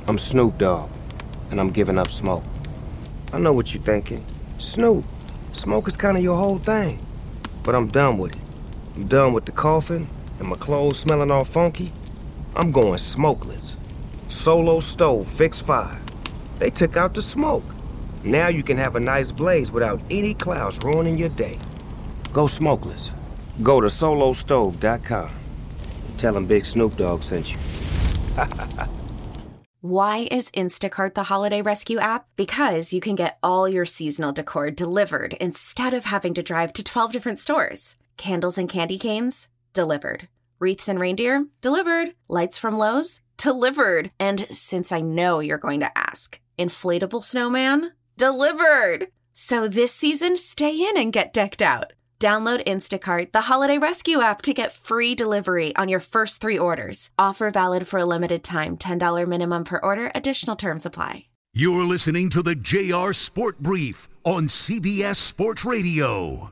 I'm Snoop Dogg, and I'm giving up smoke. I know what you're thinking. Snoop, smoke is kind of your whole thing. But I'm done with it. I'm done with the coughing and my clothes smelling all funky. I'm going smokeless. Solo stove, fix 5. They took out the smoke. Now you can have a nice blaze without any clouds ruining your day. Go smokeless. Go to solostove.com. Tell them Big Snoop Dogg sent you. Why is Instacart the holiday rescue app? Because you can get all your seasonal decor delivered instead of having to drive to 12 different stores. Candles and candy canes? Delivered. Wreaths and reindeer? Delivered. Lights from Lowe's? Delivered. And since I know you're going to ask, inflatable snowman? Delivered. So this season, stay in and get decked out. Download Instacart, the holiday rescue app, to get free delivery on your first 3 orders. Offer valid for a limited time. $10 minimum per order. Additional terms apply. You're listening to the JR Sport Brief on CBS Sports Radio.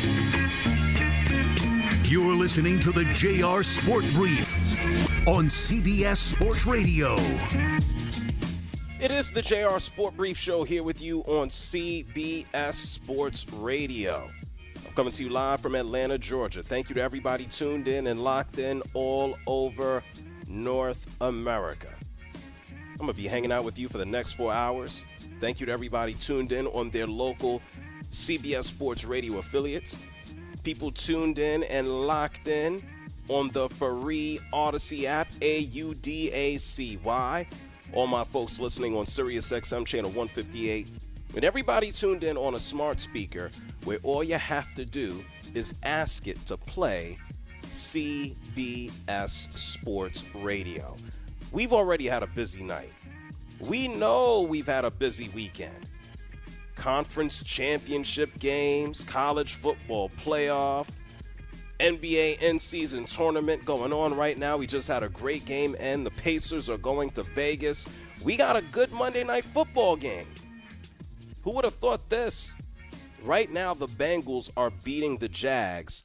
You're listening to the JR Sport Brief on CBS Sports Radio. It is the JR Sport Brief Show here with you on CBS Sports Radio. Coming to you live from Atlanta, Georgia. Thank you to everybody tuned in and locked in all over North America. I'm going to be hanging out with you for the next 4 hours. Thank you to everybody tuned in on their local CBS Sports Radio affiliates. People tuned in and locked in on the free Odyssey app, AUDACY. All my folks listening on SiriusXM channel 158. And everybody tuned in on a smart speaker where all you have to do is ask it to play CBS Sports Radio. We've already had a busy night. We know we've had a busy weekend. Conference championship games, college football playoff, NBA in-season tournament going on right now. We just had a great game, and the Pacers are going to Vegas. We got a good Monday Night Football game. Who would have thought this? Right now, the Bengals are beating the Jags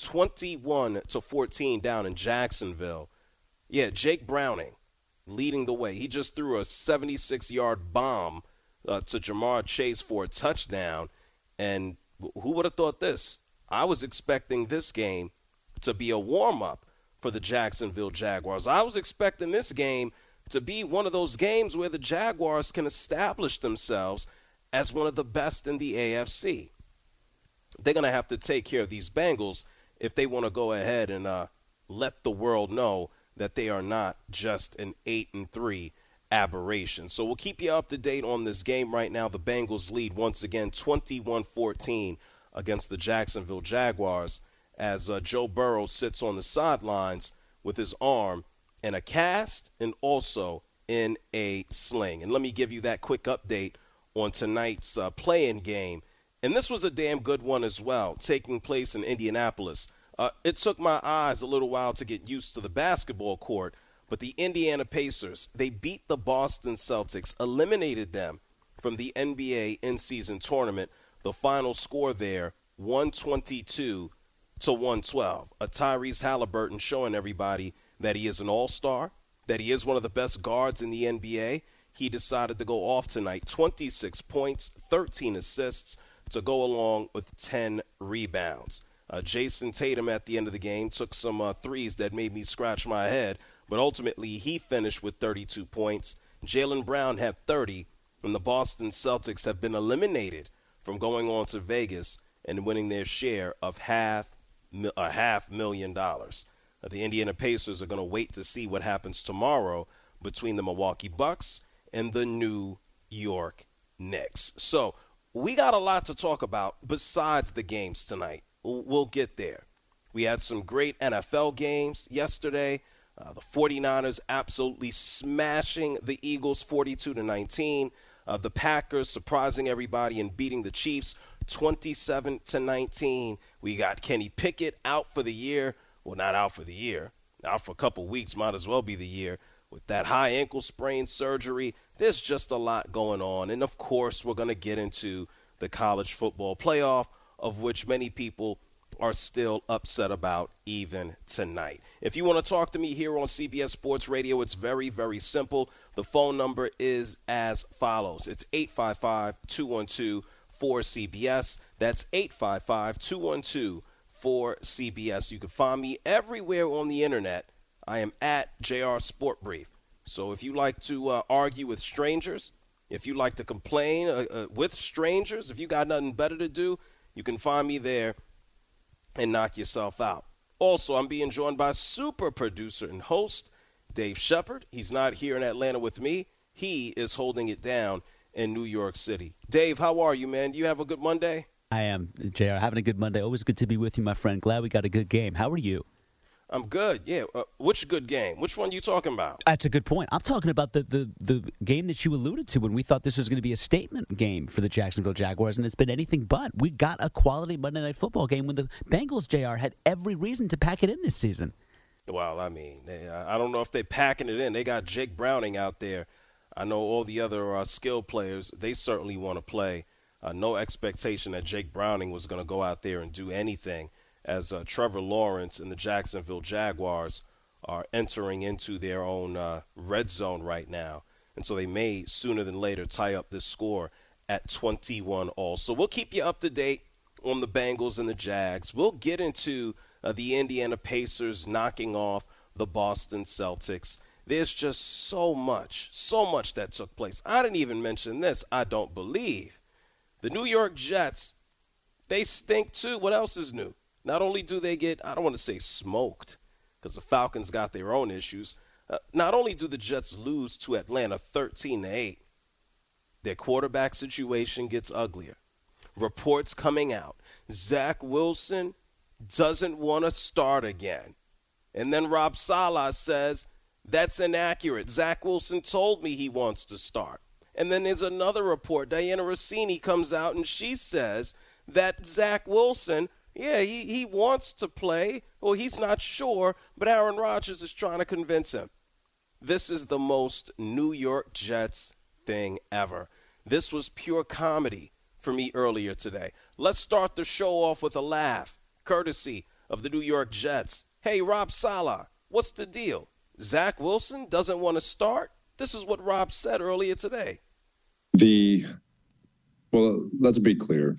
21-14 down in Jacksonville. Yeah, Jake Browning leading the way. He just threw a 76-yard bomb to Jamar Chase for a touchdown. And who would have thought this? I was expecting this game to be a warm-up for the Jacksonville Jaguars. I was expecting this game to be one of those games where the Jaguars can establish themselves as one of the best in the AFC. They're going to have to take care of these Bengals if they want to go ahead and let the world know that they are not just an 8-3 aberration. So we'll keep you up to date on this game right now. The Bengals lead once again 21-14 against the Jacksonville Jaguars as Joe Burrow sits on the sidelines with his arm in a cast and also in a sling. And let me give you that quick update on tonight's play-in game. And this was a damn good one as well, taking place in Indianapolis. It took my eyes a little while to get used to the basketball court, but the Indiana Pacers, they beat the Boston Celtics, eliminated them from the NBA in-season tournament. The final score there, 122-112. Tyrese Halliburton showing everybody that he is an all-star, that he is one of the best guards in the NBA. He decided to go off tonight, 26 points, 13 assists to go along with 10 rebounds. Jason Tatum at the end of the game took some threes that made me scratch my head, but ultimately he finished with 32 points. Jaylen Brown had 30, and the Boston Celtics have been eliminated from going on to Vegas and winning their share of $500,000. The Indiana Pacers are going to wait to see what happens tomorrow between the Milwaukee Bucks and the New York Knicks. So we got a lot to talk about besides the games tonight. We'll get there. We had some great NFL games yesterday. The 49ers absolutely smashing the Eagles 42-19. The Packers surprising everybody and beating the Chiefs 27-19. We got Kenny Pickett out for the year. Well, not out for the year. Out for a couple weeks, might as well be the year. With that high ankle sprain surgery, there's just a lot going on. And, of course, we're going to get into the college football playoff, of which many people are still upset about even tonight. If you want to talk to me here on CBS Sports Radio, it's very, very simple. The phone number is as follows. It's 855-212-4CBS. That's 855-212-4CBS. You can find me everywhere on the internet. I am at JR Sport Brief. So if you like to argue with strangers, if you like to complain with strangers, if you got nothing better to do, you can find me there and knock yourself out. Also, I'm being joined by super producer and host Dave Shepard. He's not here in Atlanta with me. He is holding it down in New York City. Dave, how are you, man? Do you have a good Monday? I am, JR. Having a good Monday. Always good to be with you, my friend. Glad we got a good game. How are you? I'm good, yeah. Which good game? Which one are you talking about? That's a good point. I'm talking about the game that you alluded to when we thought this was going to be a statement game for the Jacksonville Jaguars, and it's been anything but. We got a quality Monday Night Football game when the Bengals, JR, had every reason to pack it in this season. Well, I mean, I don't know if they're packing it in. They got Jake Browning out there. I know all the other skilled players, they certainly want to play. No expectation that Jake Browning was going to go out there and do anything, as Trevor Lawrence and the Jacksonville Jaguars are entering into their own red zone right now. And so they may sooner than later tie up this score at 21-all. So we'll keep you up to date on the Bengals and the Jags. We'll get into the Indiana Pacers knocking off the Boston Celtics. There's just so much that took place. I didn't even mention this, I don't believe. The New York Jets, they stink too. What else is new? Not only do they get, I don't want to say smoked, because the Falcons got their own issues. Not only do the Jets lose to Atlanta 13-8, their quarterback situation gets uglier. Reports coming out. Zach Wilson doesn't want to start again. And then Rob Saleh says, that's inaccurate. Zach Wilson told me he wants to start. And then there's another report. Diana Rossini comes out and she says that Zach Wilson, yeah, he wants to play. Well, he's not sure, but Aaron Rodgers is trying to convince him. This is the most New York Jets thing ever. This was pure comedy for me earlier today. Let's start the show off with a laugh, courtesy of the New York Jets. Hey, Rob Saleh, what's the deal? Zach Wilson doesn't want to start? This is what Rob said earlier today. Well, let's be clear.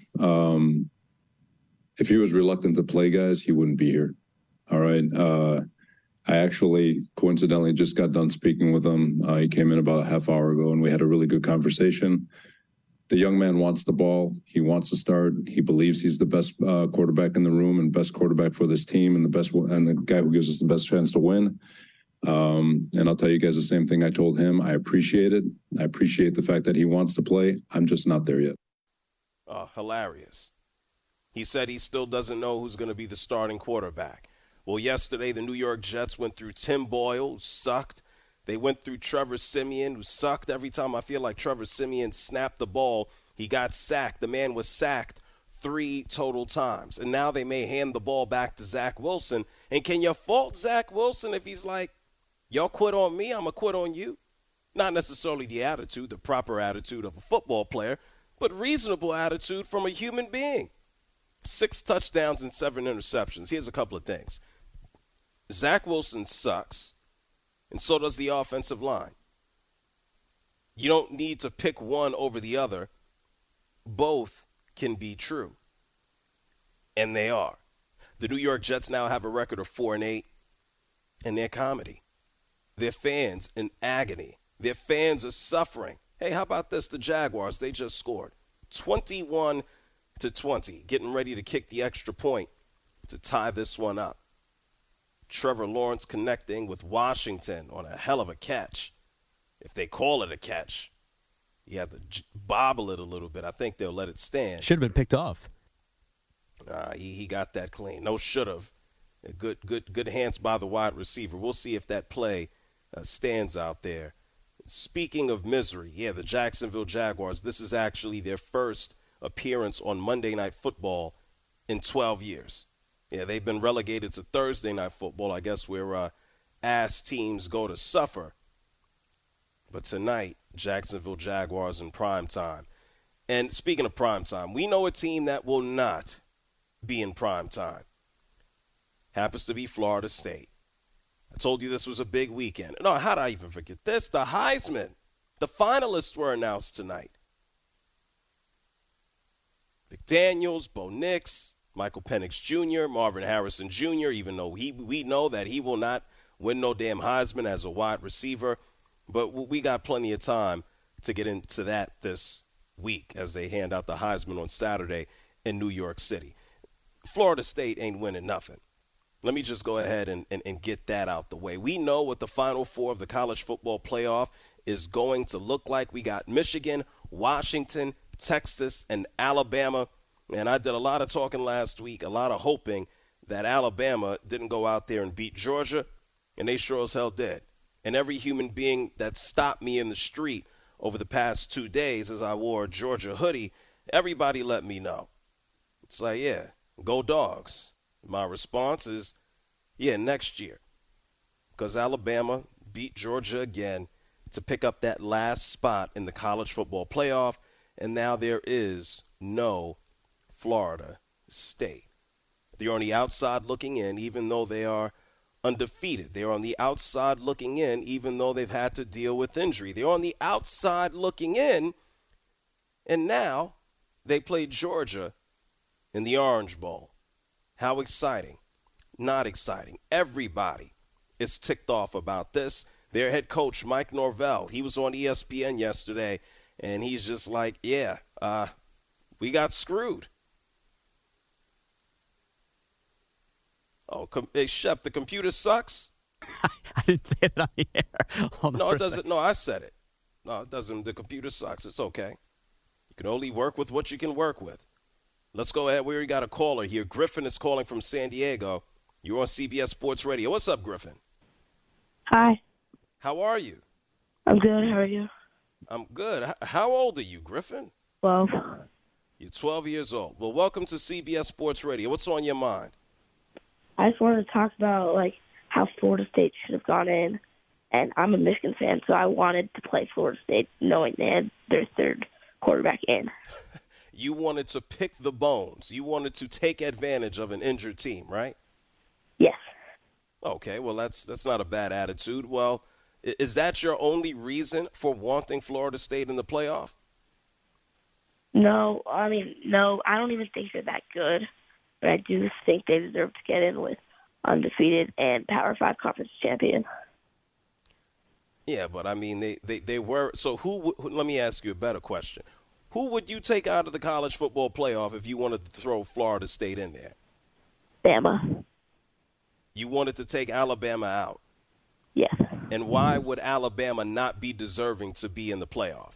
If he was reluctant to play, guys, he wouldn't be here. All right. I actually coincidentally just got done speaking with him. He came in about a half hour ago, and we had a really good conversation. The young man wants the ball. He wants to start. He believes he's the best quarterback in the room and best quarterback for this team and the guy who gives us the best chance to win. And I'll tell you guys the same thing I told him. I appreciate it. I appreciate the fact that he wants to play. I'm just not there yet. Oh, hilarious. He said he still doesn't know who's going to be the starting quarterback. Well, yesterday the New York Jets went through Tim Boyle, who sucked. They went through Trevor Siemian, who sucked. Every time I feel like Trevor Siemian snapped the ball, he got sacked. The man was sacked 3 total times. And now they may hand the ball back to Zach Wilson. And can you fault Zach Wilson if he's like, y'all quit on me, I'm going to quit on you? Not necessarily the attitude, the proper attitude of a football player, but reasonable attitude from a human being. 6 touchdowns and 7 interceptions. Here's a couple of things. Zach Wilson sucks, and so does the offensive line. You don't need to pick one over the other. Both can be true. And they are. The New York Jets now have a record of 4-8, and they're comedy. Their fans in agony. Their fans are suffering. Hey, how about this? The Jaguars, they just scored 21-20, getting ready to kick the extra point to tie this one up. Trevor Lawrence connecting with Washington on a hell of a catch. If they call it a catch, you have to bobble it a little bit. I think they'll let it stand. Should have been picked off. He got that clean. No, should have. Good hands by the wide receiver. We'll see if that play stands out there. Speaking of misery, yeah, the Jacksonville Jaguars, this is actually their first appearance on Monday Night Football in 12 years. Yeah, they've been relegated to Thursday Night Football, I guess, where ass teams go to suffer. But tonight, Jacksonville Jaguars in prime time. And speaking of prime time, we know a team that will not be in prime time. Happens to be Florida State. I told you this was a big weekend. No, how did I even forget this? The Heisman. The finalists were announced tonight. McDaniels, Bo Nix, Michael Penix Jr., Marvin Harrison Jr., even though we know that he will not win no damn Heisman as a wide receiver. But we got plenty of time to get into that this week as they hand out the Heisman on Saturday in New York City. Florida State ain't winning nothing. Let me just go ahead and get that out the way. We know what the Final Four of the college football playoff is going to look like. We got Michigan, Washington, Texas, and Alabama. And I did a lot of talking last week, a lot of hoping that Alabama didn't go out there and beat Georgia, and they sure as hell did. And every human being that stopped me in the street over the past 2 days as I wore a Georgia hoodie, everybody let me know. It's like, yeah, go Dogs. My response is, yeah, next year. Because Alabama beat Georgia again to pick up that last spot in the college football playoff, and now there is no Florida State. They're on the outside looking in, even though they are undefeated. They're on the outside looking in, even though they've had to deal with injury. They're on the outside looking in, and now they play Georgia in the Orange Bowl. How exciting. Not exciting. Everybody is ticked off about this. Their head coach, Mike Norvell, he was on ESPN yesterday, and he's just like, yeah, we got screwed. Oh, hey, Shep, the computer sucks? I didn't say it on the air. No, it doesn't. No, I said it. No, it doesn't. The computer sucks. It's okay. You can only work with what you can work with. Let's go ahead. We already got a caller here. Griffin is calling from San Diego. You're on CBS Sports Radio. What's up, Griffin? Hi. How are you? I'm good. How are you? I'm good. How old are you, Griffin? 12. You're 12 years old. Well, welcome to CBS Sports Radio. What's on your mind? I just wanted to talk about how Florida State should have gone in, and I'm a Michigan fan, so I wanted to play Florida State knowing they had their third quarterback in. You wanted to pick the bones. You wanted to take advantage of an injured team, right? Yes. Okay, well, that's not a bad attitude. Well, is that your only reason for wanting Florida State in the playoff? No, I don't even think they're that good, but I do think they deserve to get in with undefeated and Power 5 conference champion. Yeah, but I mean, they were. So let me ask you a better question. Who would you take out of the college football playoff if you wanted to throw Florida State in there? Bama. You wanted to take Alabama out? Yes. And why would Alabama not be deserving to be in the playoff?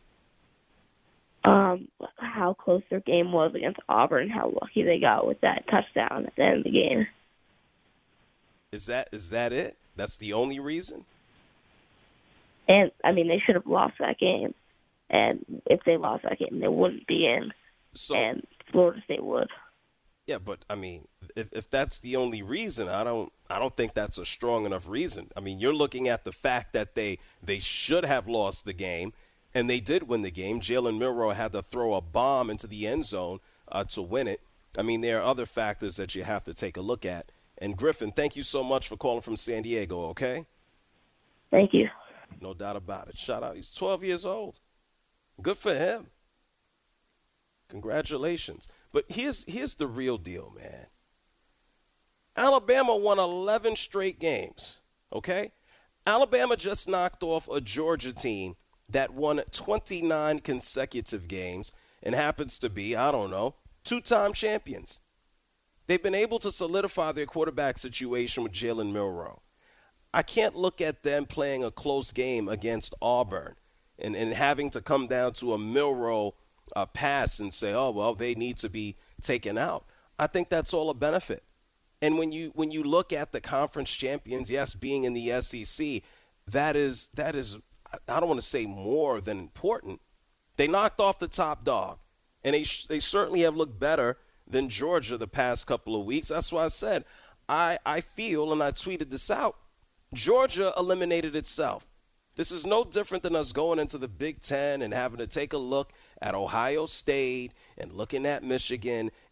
How close their game was against Auburn, how lucky they got with that touchdown at the end of the game. Is that it? That's the only reason? And, they should have lost that game. And if they lost that game, they wouldn't be in, and Florida State would. Yeah, but if that's the only reason, I don't think that's a strong enough reason. You're looking at the fact that they should have lost the game, and they did win the game. Jalen Milroe had to throw a bomb into the end zone to win it. There are other factors that you have to take a look at. And Griffin, thank you so much for calling from San Diego. Okay. Thank you. No doubt about it. Shout out. He's 12 years old. Good for him. Congratulations. But here's the real deal, man. Alabama won 11 straight games, okay? Alabama just knocked off a Georgia team that won 29 consecutive games and happens to be, I don't know, two-time champions. They've been able to solidify their quarterback situation with Jalen Milroe. I can't look at them playing a close game against Auburn and having to come down to a Milroe pass and say, oh, well, they need to be taken out. I think that's all a benefit. And when you look at the conference champions, yes, being in the SEC, that is I don't want to say more than important. They knocked off the top dog, and they certainly have looked better than Georgia the past couple of weeks. That's why I said I feel, and I tweeted this out, Georgia eliminated itself. This is no different than us going into the Big Ten and having to take a look at Ohio State and looking at Michigan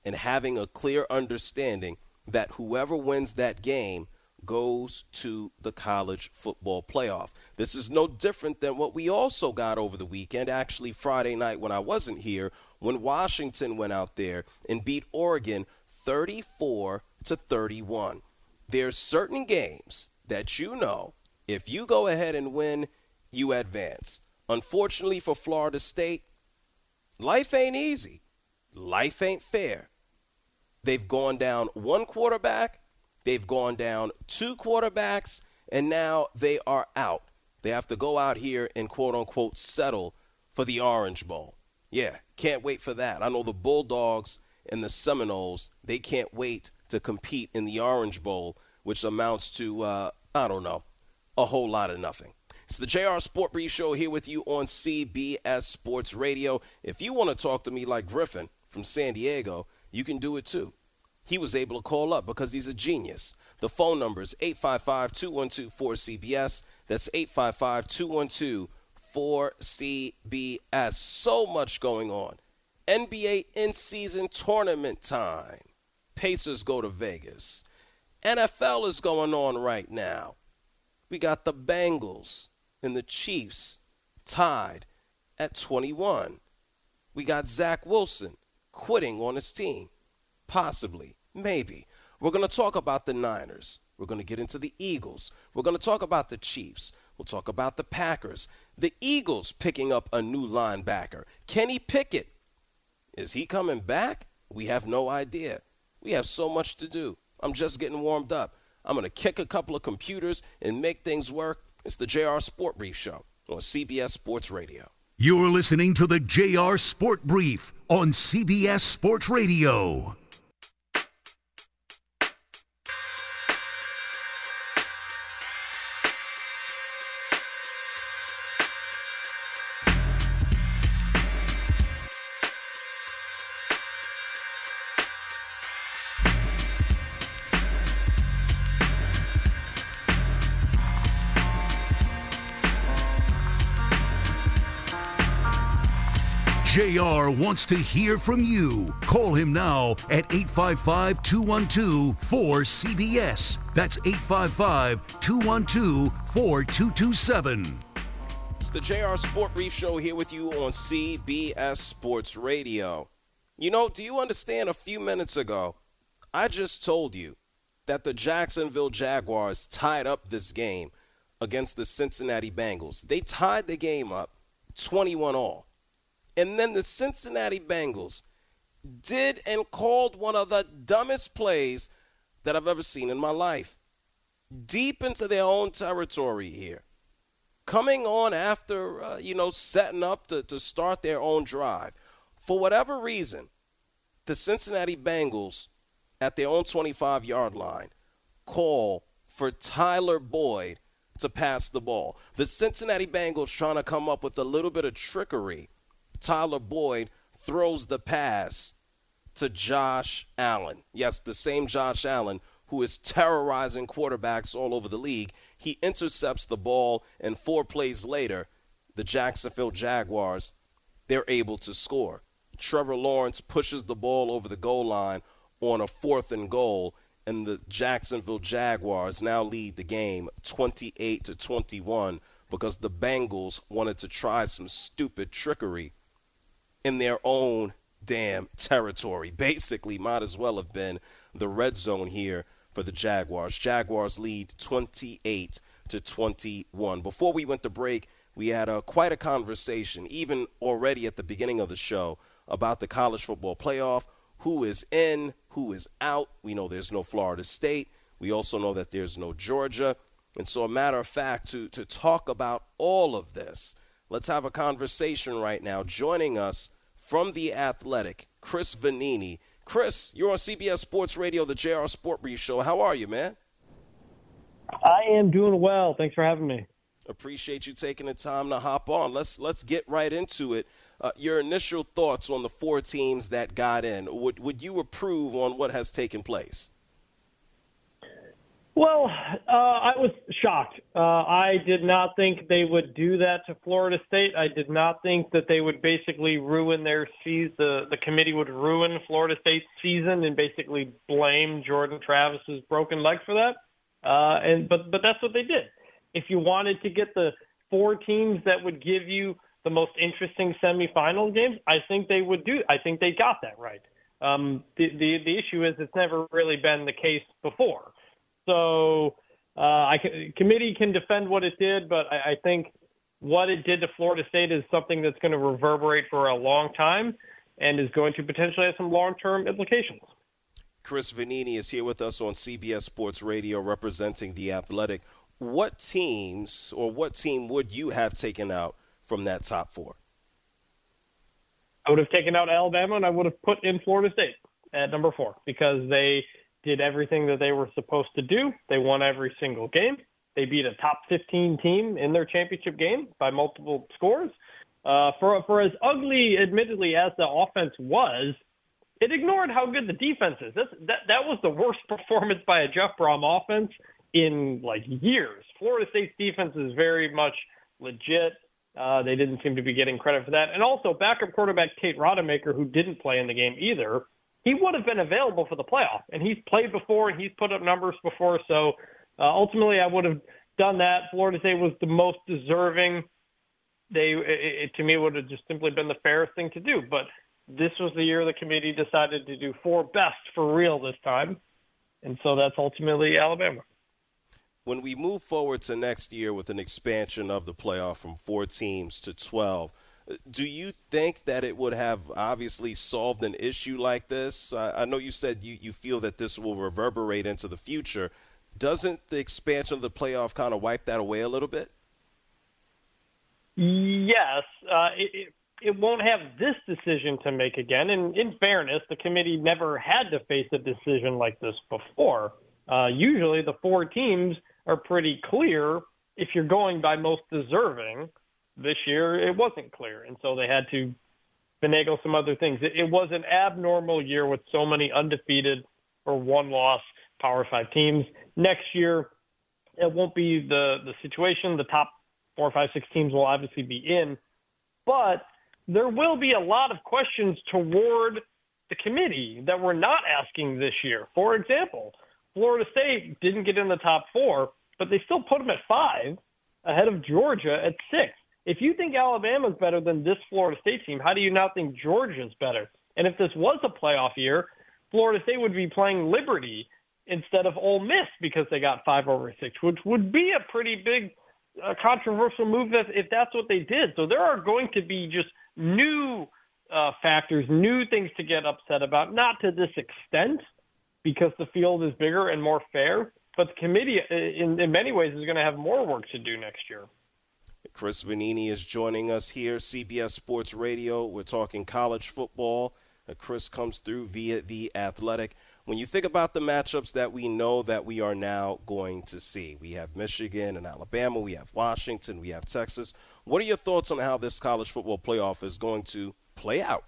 and having a clear understanding that whoever wins that game goes to the college football playoff. This is no different than what we also got over the weekend, actually Friday night when I wasn't here, when Washington went out there and beat Oregon 34-31. There's certain games that you know, if you go ahead and win, you advance. Unfortunately for Florida State, life ain't easy. Life ain't fair. They've gone down one quarterback, they've gone down two quarterbacks, and now they are out. They have to go out here and quote-unquote settle for the Orange Bowl. Yeah, can't wait for that. I know the Bulldogs and the Seminoles, they can't wait to compete in the Orange Bowl, which amounts to, a whole lot of nothing. It's the JR Sport Brief Show here with you on CBS Sports Radio. If you want to talk to me like Griffin from San Diego, you can do it too. He was able to call up because he's a genius. The phone number is 855-212-4CBS. That's 855-212-4CBS. So much going on. NBA in-season tournament time. Pacers go to Vegas. NFL is going on right now. We got the Bengals and the Chiefs tied at 21. We got Zach Wilson quitting on his team. Possibly. Maybe. We're going to talk about the Niners. We're going to get into the Eagles. We're going to talk about the Chiefs. We'll talk about the Packers. The Eagles picking up a new linebacker. Kenny Pickett. Is he coming back? We have no idea. We have so much to do. I'm just getting warmed up. I'm going to kick a couple of computers and make things work. It's the JR Sport Brief Show on CBS Sports Radio. You're listening to the JR Sport Brief on CBS Sports Radio. JR wants to hear from you. Call him now at 855-212-4CBS. That's 855-212-4227. It's the JR Sport Brief Show here with you on CBS Sports Radio. You know, do you understand a few minutes ago, I just told you that the Jacksonville Jaguars tied up this game against the Cincinnati Bengals. They tied the game up 21-all. And then the Cincinnati Bengals did and called one of the dumbest plays that I've ever seen in my life. Deep into their own territory here. Coming on after, setting up to start their own drive. For whatever reason, the Cincinnati Bengals at their own 25-yard line call for Tyler Boyd to pass the ball. The Cincinnati Bengals trying to come up with a little bit of trickery. Tyler Boyd throws the pass to Josh Allen. Yes, the same Josh Allen who is terrorizing quarterbacks all over the league. He intercepts the ball, and 4 plays later, the Jacksonville Jaguars, they're able to score. Trevor Lawrence pushes the ball over the goal line on a 4th and goal, and the Jacksonville Jaguars now lead the game 28-21 because the Bengals wanted to try some stupid trickery in their own damn territory. Basically, might as well have been the red zone here for the Jaguars. Jaguars lead 28-21. Before we went to break, we had quite a conversation, even already at the beginning of the show, about the college football playoff, who is in, who is out. We know there's no Florida State. We also know that there's no Georgia. And so, a matter of fact, to talk about all of this, let's have a conversation right now. Joining us from The Athletic, Chris Vannini. Chris, you're on CBS Sports Radio, the JR Sport Brief Show. How are you, man? I am doing well. Thanks for having me. Appreciate you taking the time to hop on. Let's get right into it. Your initial thoughts on the 4 teams that got in. Would you approve on what has taken place? Well, I was shocked. I did not think they would do that to Florida State. I did not think that they would basically ruin their season. The committee would ruin Florida State's season and basically blame Jordan Travis's broken leg for that. But that's what they did. If you wanted to get the 4 teams that would give you the most interesting semifinal games, I think they would do. I think they got that right. The issue is it's never really been the case before. So committee can defend what it did, but I think what it did to Florida State is something that's going to reverberate for a long time and is going to potentially have some long-term implications. Chris Vannini is here with us on CBS Sports Radio representing The Athletic. What teams or what team would you have taken out from that top 4? I would have taken out Alabama, and I would have put in Florida State at number 4 because they did everything that they were supposed to do. They won every single game. They beat a top 15 team in their championship game by multiple scores. For as ugly, admittedly, as the offense was, it ignored how good the defense is. That was the worst performance by a Jeff Brom offense in years. Florida State's defense is very much legit. They didn't seem to be getting credit for that. And also, backup quarterback Tate Rodemaker, who didn't play in the game either, he would have been available for the playoff. And he's played before, and he's put up numbers before. So ultimately, I would have done that. Florida State was the most deserving. To me, it would have just simply been the fairest thing to do. But this was the year the committee decided to do 4 best for real this time. And so that's ultimately Alabama. When we move forward to next year with an expansion of the playoff from 4 teams to 12, do you think that it would have obviously solved an issue like this? I know you said you feel that this will reverberate into the future. Doesn't the expansion of the playoff kind of wipe that away a little bit? Yes. It won't have this decision to make again. And in fairness, the committee never had to face a decision like this before. Usually the 4 teams are pretty clear if you're going by most deserving. This year it wasn't clear, and so they had to finagle some other things. It was an abnormal year with so many undefeated or 1-loss Power 5 teams. Next year it won't be the situation. The top 4, 5, 6 teams will obviously be in, but there will be a lot of questions toward the committee that we're not asking this year. For example, Florida State didn't get in the top 4, but they still put them at 5 ahead of Georgia at 6. If you think Alabama's better than this Florida State team, how do you not think Georgia's better? And if this was a playoff year, Florida State would be playing Liberty instead of Ole Miss because they got 5 over 6, which would be a pretty big controversial move if that's what they did. So there are going to be just new factors, new things to get upset about, not to this extent because the field is bigger and more fair, but the committee in many ways is going to have more work to do next year. Chris Vannini is joining us here, CBS Sports Radio. We're talking college football. Chris comes through via The Athletic. When you think about the matchups that we know that we are now going to see, we have Michigan and Alabama, we have Washington, we have Texas. What are your thoughts on how this college football playoff is going to play out?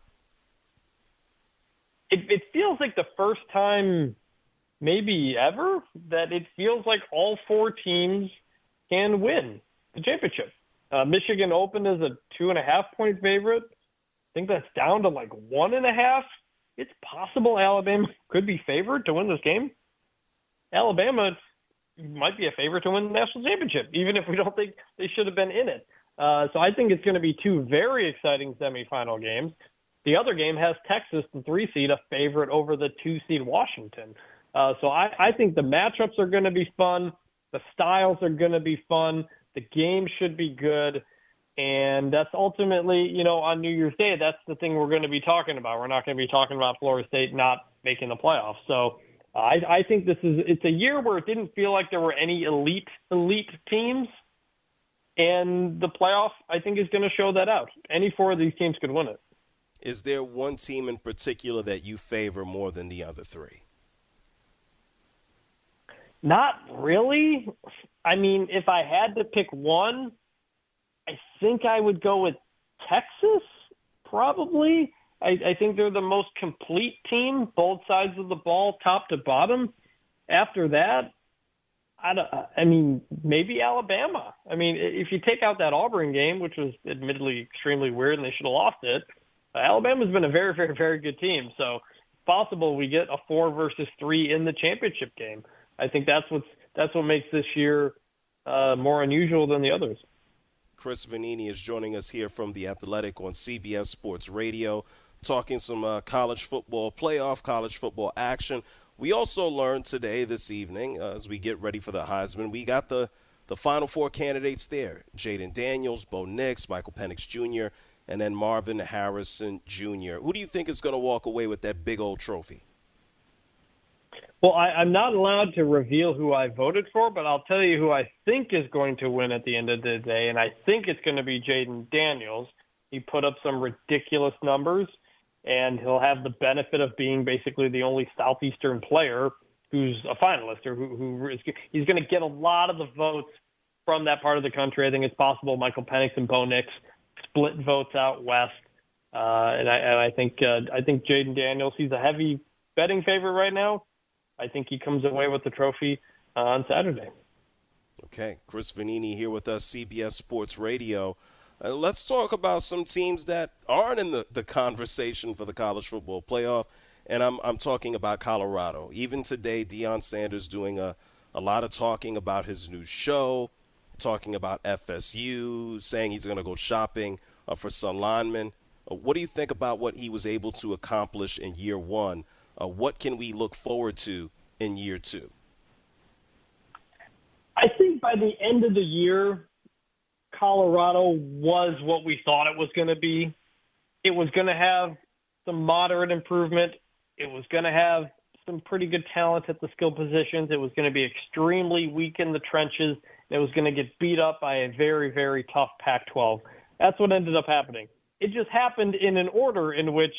It feels like the first time maybe ever that it feels like all 4 teams can win the championship. Michigan opened as a 2.5-point favorite. I think that's down to 1.5. It's possible Alabama could be favored to win this game. Alabama might be a favorite to win the national championship, even if we don't think they should have been in it. So I think it's going to be 2 very exciting semifinal games. The other game has Texas, the 3 seed, a favorite over the 2 seed Washington. So I think the matchups are going to be fun. The styles are going to be fun. The game should be good. And that's ultimately, on New Year's Day, that's the thing we're going to be talking about. We're not going to be talking about Florida State not making the playoffs. So I think it's a year where it didn't feel like there were any elite teams. And the playoff, I think, is going to show that out. Any 4 of these teams could win it. Is there one team in particular that you favor more than the other 3? Not really. I mean, if I had to pick one, I think I would go with Texas, probably. I think they're the most complete team, both sides of the ball, top to bottom. After that, I mean, maybe Alabama. I mean, if you take out that Auburn game, which was admittedly extremely weird and they should have lost it, Alabama's been a very, very, very good team. So it's possible we get a 4 versus 3 in the championship game. I think that's what makes this year more unusual than the others. Chris Vannini is joining us here from The Athletic on CBS Sports Radio, talking some college football playoff, college football action. We also learned today, this evening, as we get ready for the Heisman, we got the Final Four candidates there. Jaden Daniels, Bo Nix, Michael Penix Jr., and then Marvin Harrison Jr. Who do you think is going to walk away with that big old trophy? Well, I'm not allowed to reveal who I voted for, but I'll tell you who I think is going to win at the end of the day, and I think it's going to be Jaden Daniels. He put up some ridiculous numbers, and he'll have the benefit of being basically the only Southeastern player who's a finalist, or he's going to get a lot of the votes from that part of the country. I think it's possible Michael Penix and Bo Nix split votes out west, and I think Jaden Daniels, he's a heavy betting favorite right now. I think he comes away with the trophy on Saturday. Okay, Chris Vannini here with us, CBS Sports Radio. Let's talk about some teams that aren't in the conversation for the college football playoff, and I'm talking about Colorado. Even today, Deion Sanders doing a lot of talking about his new show, talking about FSU, saying he's going to go shopping for some linemen. What do you think about what he was able to accomplish in year one? What can we look forward to in year two? I think by the end of the year, Colorado was what we thought it was going to be. It was going to have some moderate improvement. It was going to have some pretty good talent at the skill positions. It was going to be extremely weak in the trenches. It was going to get beat up by a very, very tough Pac-12. That's what ended up happening. It just happened in an order in which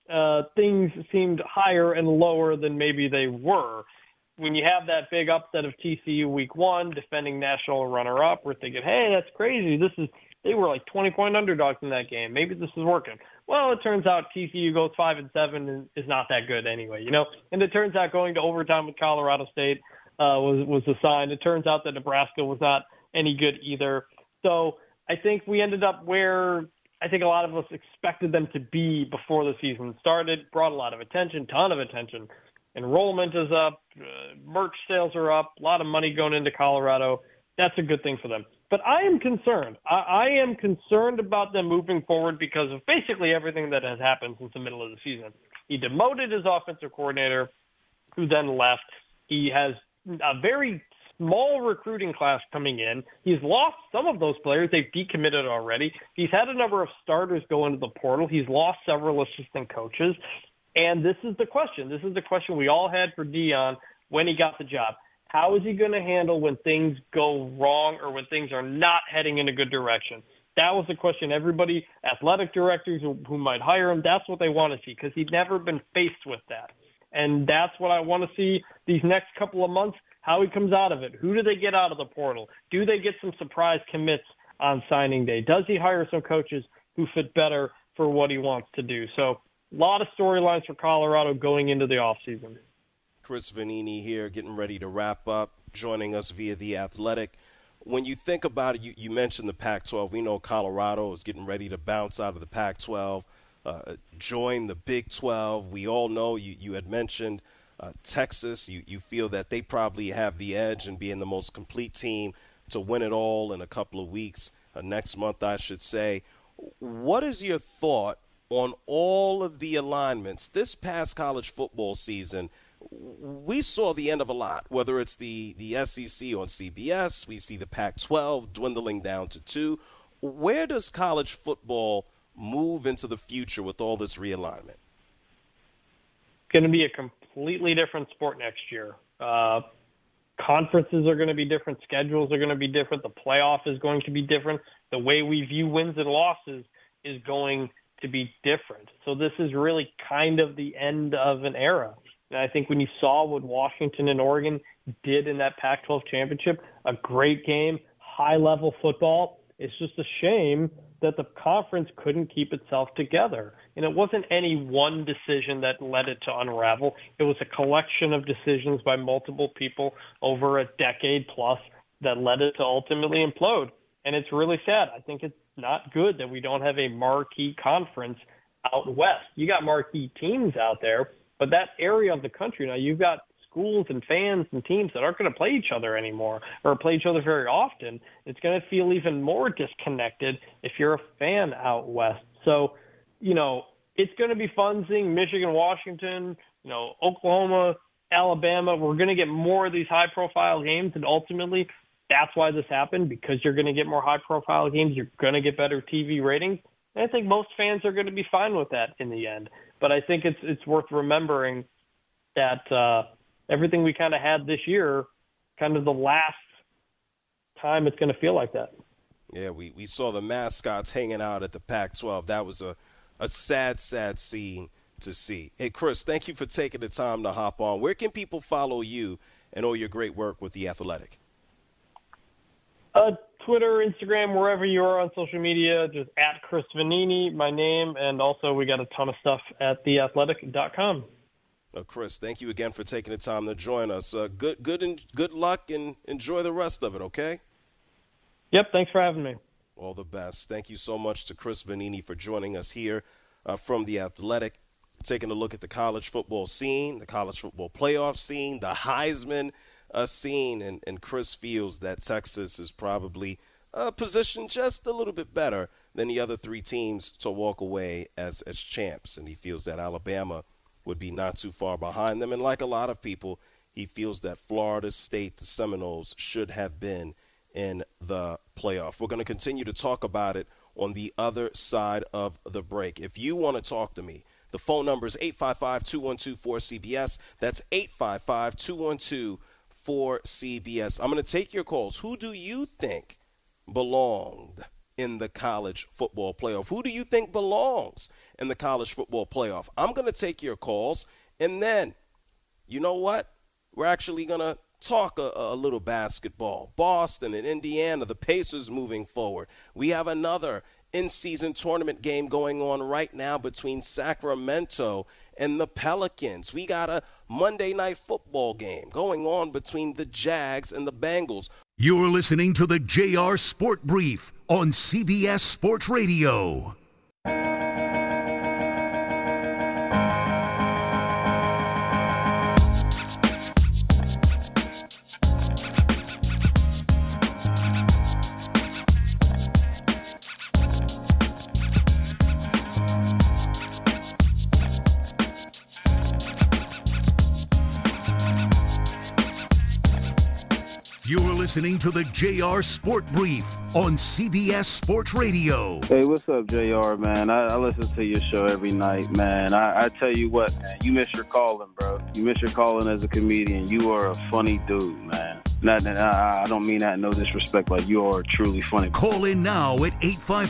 things seemed higher and lower than maybe they were. When you have that big upset of TCU week one, defending national runner-up, we're thinking, hey, that's crazy. They were like 20-point underdogs in that game. Maybe this is working. Well, it turns out TCU goes 5-7 and is not that good anyway, you know. And it turns out going to overtime with Colorado State was a sign. It turns out that Nebraska was not any good either. So I think we ended up where I think a lot of us expected them to be before the season started. Brought a lot of attention, ton of attention. Enrollment is up, merch sales are up, a lot of money going into Colorado. That's a good thing for them. But I am concerned. I am concerned about them moving forward because of basically everything that has happened since the middle of the season. He demoted his offensive coordinator, who then left. He has a very small recruiting class coming in. He's lost some of those players. They've decommitted already. He's had a number of starters go into the portal. He's lost several assistant coaches. And this is the question. This is the question we all had for Deion when he got the job. How is he going to handle when things go wrong or when things are not heading in a good direction? That was the question. Everybody, athletic directors who might hire him, that's what they want to see because he'd never been faced with that. And that's what I want to see these next couple of months, how he comes out of it. Who do they get out of the portal? Do they get some surprise commits on signing day? Does he hire some coaches who fit better for what he wants to do? So a lot of storylines for Colorado going into the offseason. Chris Vannini here, getting ready to wrap up, joining us via The Athletic. When you think about it, you mentioned the Pac-12. We know Colorado is getting ready to bounce out of the Pac-12, join the Big 12. We all know you had mentioned Texas. You feel that they probably have the edge in being the most complete team to win it all in a couple of weeks, next month, I should say. What is your thought on all of the alignments? This past college football season, we saw the end of a lot, whether it's the SEC on CBS, we see the Pac-12 dwindling down to 2. Where does college football move into the future with all this realignment? It's going to be a completely different sport next year. Conferences are going to be different. Schedules are going to be different. The playoff is going to be different. The way we view wins and losses is going to be different. So this is really kind of the end of an era. And I think when you saw what Washington and Oregon did in that Pac-12 championship, a great game, high-level football, it's just a shame that the conference couldn't keep itself together. And it wasn't any one decision that led it to unravel. It was a collection of decisions by multiple people over a decade plus that led it to ultimately implode. And it's really sad. I think it's not good that we don't have a marquee conference out west. You got marquee teams out there, but that area of the country now, you've got schools and fans and teams that aren't going to play each other anymore or play each other very often. It's going to feel even more disconnected if you're a fan out west. So, it's going to be fun seeing Michigan, Washington, Oklahoma, Alabama. We're going to get more of these high-profile games, and ultimately that's why this happened, because you're going to get more high-profile games. You're going to get better TV ratings. And I think most fans are going to be fine with that in the end. But I think it's worth remembering that everything we kind of had this year, kind of the last time it's going to feel like that. Yeah, we saw the mascots hanging out at the Pac-12. That was a sad, sad scene to see. Hey, Chris, thank you for taking the time to hop on. Where can people follow you and all your great work with The Athletic? Twitter, Instagram, wherever you are on social media, just at Chris Vannini, my name, and also we got a ton of stuff at theathletic.com. Chris, thank you again for taking the time to join us. Good luck, and enjoy the rest of it, okay? Yep, thanks for having me. All the best. Thank you so much to Chris Vannini for joining us here from The Athletic, taking a look at the college football scene, the college football playoff scene, the Heisman scene, and Chris feels that Texas is probably positioned just a little bit better than the other three teams to walk away as champs, and he feels that Alabama would be not too far behind them. And like a lot of people, he feels that Florida State, the Seminoles, should have been in the playoff. We're going to continue to talk about it on the other side of the break. If you want to talk to me, the phone number is 855-212-4CBS. That's 855-212-4CBS. I'm going to take your calls. Who do you think belonged in the college football playoff? Who do you think belongs in the college football playoff? I'm going to take your calls, and then, you know what? We're actually going to talk a little basketball. Boston and Indiana, the Pacers moving forward. We have another in-season tournament game going on right now between Sacramento and the Pelicans. We got a Monday night football game going on between the Jags and the Bengals. You're listening to the JR Sport Brief on CBS Sports Radio. You're listening to the JR Sport Brief on CBS Sports Radio. Hey, what's up, JR, man? I listen to your show every night, man. I tell you what, man, you miss your calling, bro. You miss your calling as a comedian. You are a funny dude, man. I don't mean that in no disrespect, but you are truly funny. Call in now at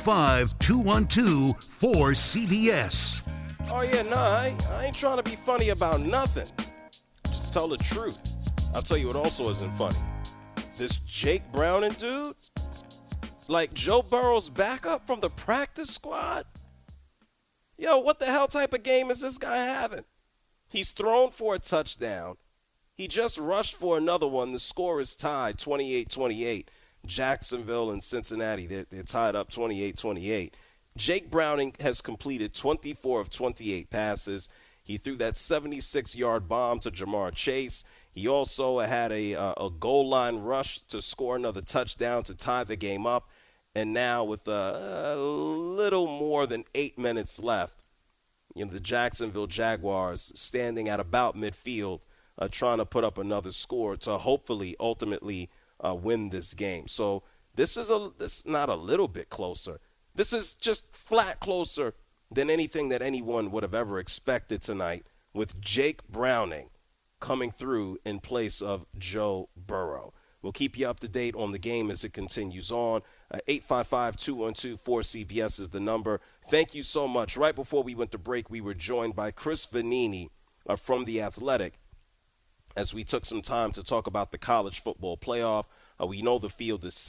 855-212-4CBS. Oh, yeah, I ain't trying to be funny about nothing. Just tell the truth. I'll tell you what also isn't funny. This Jake Browning dude, like Joe Burrow's backup from the practice squad. Yo, what the hell type of game is this guy having? He's thrown for a touchdown. He just rushed for another one. The score is tied 28-28. Jacksonville and Cincinnati, they're tied up 28-28. Jake Browning has completed 24 of 28 passes. He threw that 76-yard bomb to Jamar Chase. He also had a goal line rush to score another touchdown to tie the game up. And now with a little more than 8 minutes left, the Jacksonville Jaguars standing at about midfield, trying to put up another score to hopefully ultimately win this game. So this is not a little bit closer. This is just flat closer than anything that anyone would have ever expected tonight, with Jake Browning coming through in place of Joe Burrow. We'll keep you up to date on the game as it continues on. 855-212-4CBS is the number. Thank you so much. Right before we went to break, we were joined by Chris Vannini from The Athletic as we took some time to talk about the college football playoff. We know the field is set.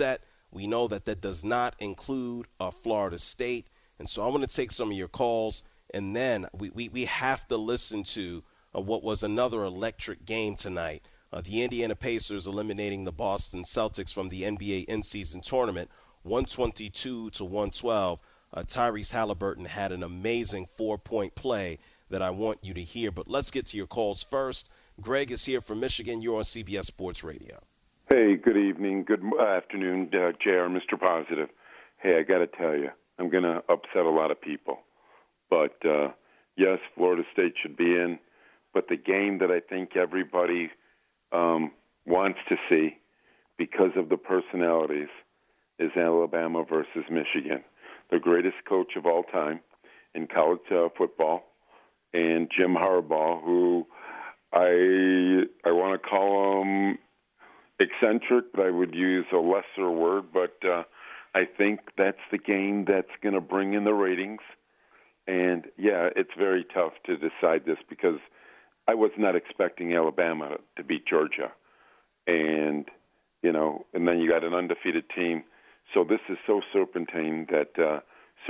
We know that that does not include Florida State. And so I want to take some of your calls, and then we have to listen to what was another electric game tonight. The Indiana Pacers eliminating the Boston Celtics from the NBA in-season tournament, 122 to 112. Tyrese Halliburton had an amazing 4-point play that I want you to hear. But let's get to your calls first. Greg is here from Michigan. You're on CBS Sports Radio. Hey, good evening, good afternoon, JR, Mr. Positive. Hey, I got to tell you, I'm going to upset a lot of people. But, yes, Florida State should be in. But the game that I think everybody wants to see because of the personalities is Alabama versus Michigan. The greatest coach of all time in college football, and Jim Harbaugh, who I want to call him eccentric, but I would use a lesser word. But I think that's the game that's going to bring in the ratings. And, yeah, it's very tough to decide this because I was not expecting Alabama to beat Georgia. And, you know, and then you got an undefeated team. So this is so serpentine that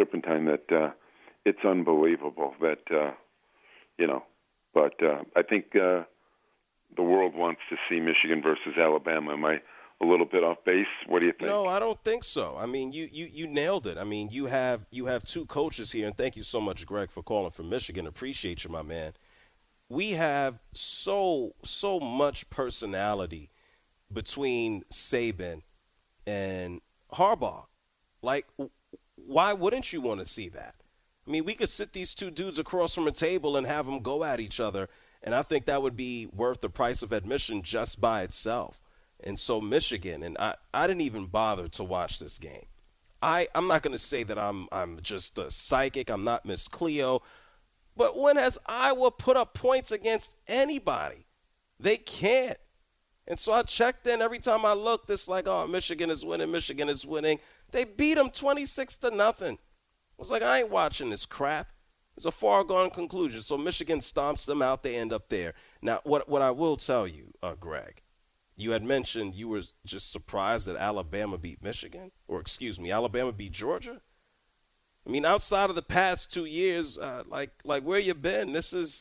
it's unbelievable that, you know. But I think the world wants to see Michigan versus Alabama. Am I a little bit off base? What do you think? No, I don't think so. I mean, you nailed it. I mean, you have two coaches here, and thank you so much, Greg, for calling from Michigan. Appreciate you, my man. We have so much personality between Saban and Harbaugh. Like, why wouldn't you want to see that? I mean, we could sit these two dudes across from a table and have them go at each other, and I think that would be worth the price of admission just by itself. And so Michigan, and I didn't even bother to watch this game. I'm not going to say that I'm just a psychic. I'm not Miss Cleo. But when has Iowa put up points against anybody? They can't. And so I checked in. Every time I looked, it's like, oh, Michigan is winning. Michigan is winning. They beat them 26-0. I was like, I ain't watching this crap. It's a foregone conclusion. So Michigan stomps them out. They end up there. Now, what I will tell you, Greg, you had mentioned you were just surprised that Alabama beat Michigan, or excuse me, Alabama beat Georgia. I mean, outside of the past 2 years, like where you been?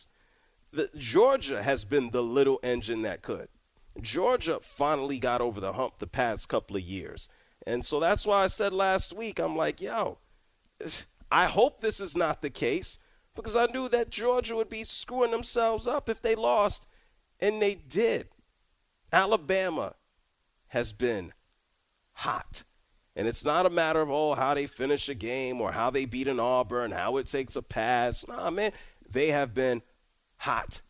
Georgia has been the little engine that could. Georgia finally got over the hump the past couple of years. And so that's why I said last week, I'm like, yo, I hope this is not the case, because I knew that Georgia would be screwing themselves up if they lost, and they did. Alabama has been hot. And it's not a matter of, how they finish a game or how they beat an Auburn, how it takes a pass. Nah, man, they have been hot.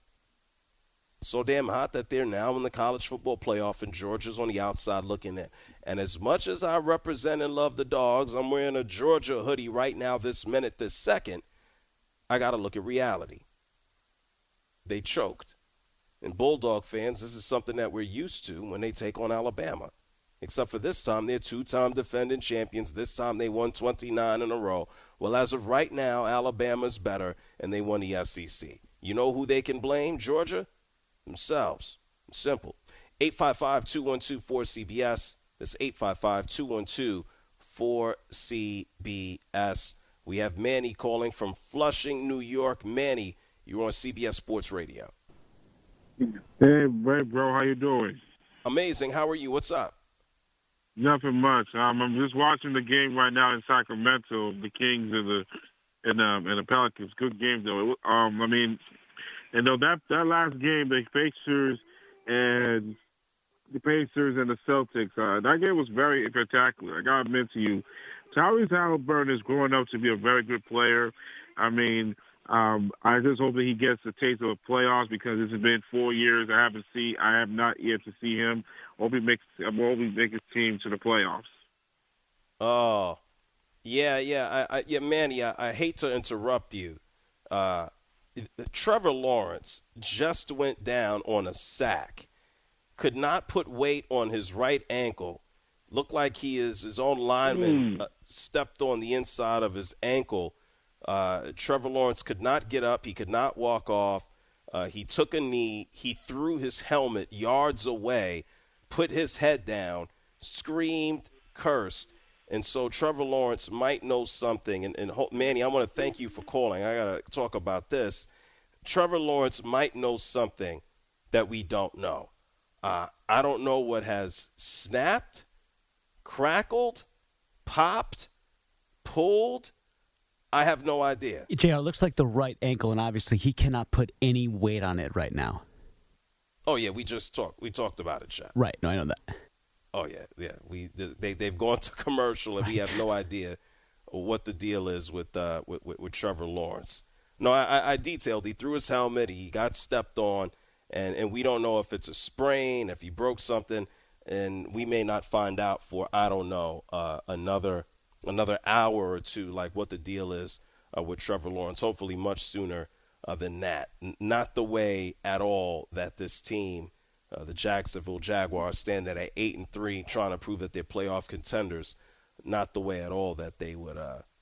So damn hot that they're now in the college football playoff, and Georgia's on the outside looking in. And as much as I represent and love the Dogs, I'm wearing a Georgia hoodie right now, this minute, this second. I got to look at reality. They choked. And Bulldog fans, this is something that we're used to when they take on Alabama. Except for this time, they're two-time defending champions. This time they won 29 in a row. Well, as of right now, Alabama's better, and they won the SEC. You know who they can blame, Georgia? Themselves. Simple. 855-212-4CBS. That's 855-212-4CBS. We have Manny calling from Flushing, New York. Manny, you're on CBS Sports Radio. Hey, bro, how you doing? Amazing. How are you? What's up? Nothing much. I'm just watching the game right now in Sacramento, the Kings and the Pelicans. Good game though. I mean, and though that last game, the Pacers and the Celtics, that game was very spectacular. I gotta admit to you, Tyrese Halliburton is growing up to be a very good player. I mean, I just hope that he gets a taste of the playoffs, because it's been 4 years. I have not yet to see him. Hope he makes his team to the playoffs. Oh, yeah, Manny. I hate to interrupt you. Trevor Lawrence just went down on a sack. Could not put weight on his right ankle. Looked like his own lineman stepped on the inside of his ankle. Trevor Lawrence could not get up. He could not walk off. He took a knee. He threw his helmet yards away, put his head down, screamed, cursed. And so Trevor Lawrence might know something. And Manny, I want to thank you for calling. I got to talk about this. Trevor Lawrence might know something that we don't know. I don't know what has snapped, crackled, popped, pulled. I have no idea. JR, it looks like the right ankle, and obviously he cannot put any weight on it right now. Oh, yeah, we talked about it, Shaq. Right, no, I know that. Oh, yeah. They've gone to commercial, and we have no idea what the deal is with Trevor Lawrence. No, I detailed. He threw his helmet. He got stepped on, and we don't know if it's a sprain, if he broke something, and we may not find out for, I don't know, another hour or two, like what the deal is with Trevor Lawrence. Hopefully much sooner than that. Not the way at all that this team, the Jacksonville Jaguars, stand at 8-3, trying to prove that they're playoff contenders. Not the way at all that they would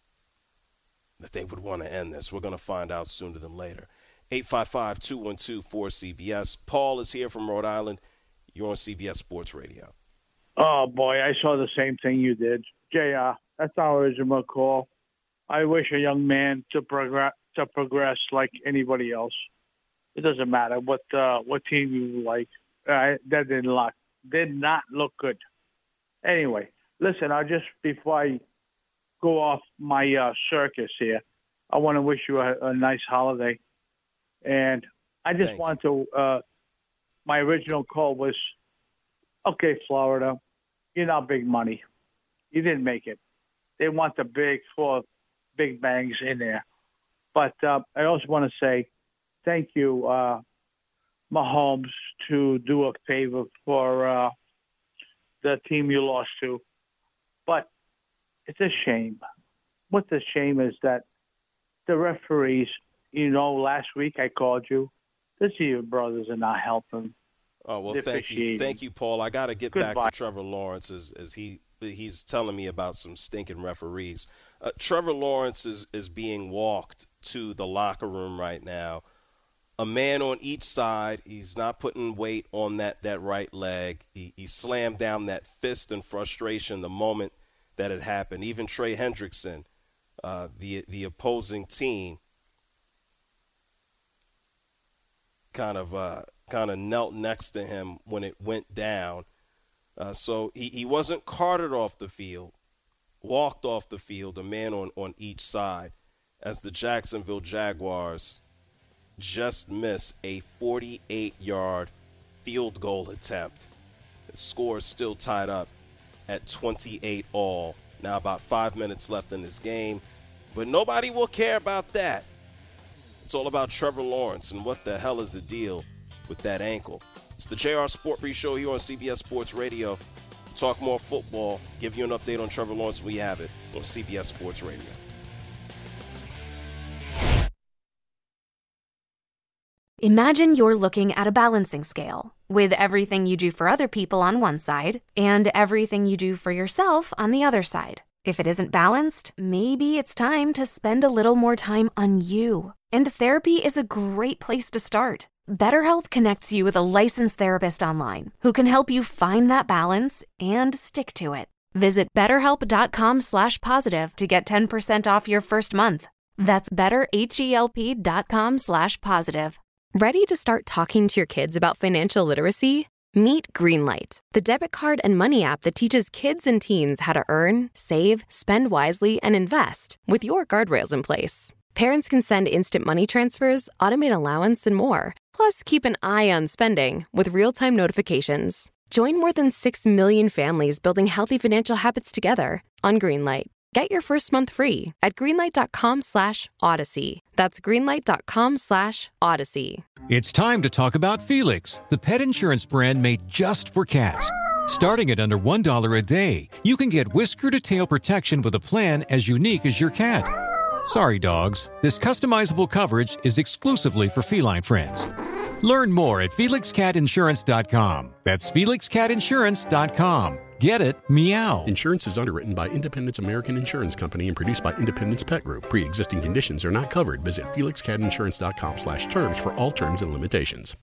want to end this. We're going to find out sooner than later. 855-212-4CBS. Paul is here from Rhode Island. You're on CBS Sports Radio. Oh, boy, I saw the same thing you did. JR, that's our original call. I wish a young man to progress like anybody else. It doesn't matter what team you like. That did not look good. Anyway, listen, before I go off my circus here, I want to wish you a nice holiday. And I just want to, my original call was, okay, Florida, you're not big money. You didn't make it. They want the big bangs in there. But I also want to say thank you, Mahomes, to do a favor for the team you lost to. But it's a shame. What's a shame is that the referees, last week I called you. The Zia brothers are not helping. Oh, well, thank you, Paul. I got to get back to Trevor Lawrence as he's telling me about some stinking referees. Trevor Lawrence is being walked to the locker room right now. A man on each side. He's not putting weight on that right leg. He slammed down that fist in frustration the moment that it happened. Even Trey Hendrickson, the opposing team, kind of knelt next to him when it went down. So he wasn't carted off the field, walked off the field, a man on each side, as the Jacksonville Jaguars just miss a 48-yard field goal attempt. The score is still tied up at 28 all. Now about 5 minutes left in this game, but nobody will care about that. It's all about Trevor Lawrence and what the hell is the deal with that ankle. It's the JR Sport Brief Show here on CBS Sports Radio. Talk more football, give you an update on Trevor Lawrence. We have it on CBS Sports Radio. Imagine you're looking at a balancing scale with everything you do for other people on one side and everything you do for yourself on the other side. If it isn't balanced, maybe it's time to spend a little more time on you. And therapy is a great place to start. BetterHelp connects you with a licensed therapist online who can help you find that balance and stick to it. Visit BetterHelp.com/positive to get 10% off your first month. That's BetterHelp.com/positive. Ready to start talking to your kids about financial literacy? Meet Greenlight, the debit card and money app that teaches kids and teens how to earn, save, spend wisely, and invest with your guardrails in place. Parents can send instant money transfers, automate allowance, and more. Plus, keep an eye on spending with real-time notifications. Join more than 6 million families building healthy financial habits together on Greenlight. Get your first month free at greenlight.com/Odyssey. That's greenlight.com/Odyssey. It's time to talk about Felix, the pet insurance brand made just for cats. Starting at under $1 a day, you can get whisker-to-tail protection with a plan as unique as your cat. Sorry, dogs. This customizable coverage is exclusively for feline friends. Learn more at FelixCatInsurance.com. That's FelixCatInsurance.com. Get it? Meow. Insurance is underwritten by Independence American Insurance Company and produced by Independence Pet Group. Pre-existing conditions are not covered. Visit FelixCatInsurance.com/terms for all terms and limitations.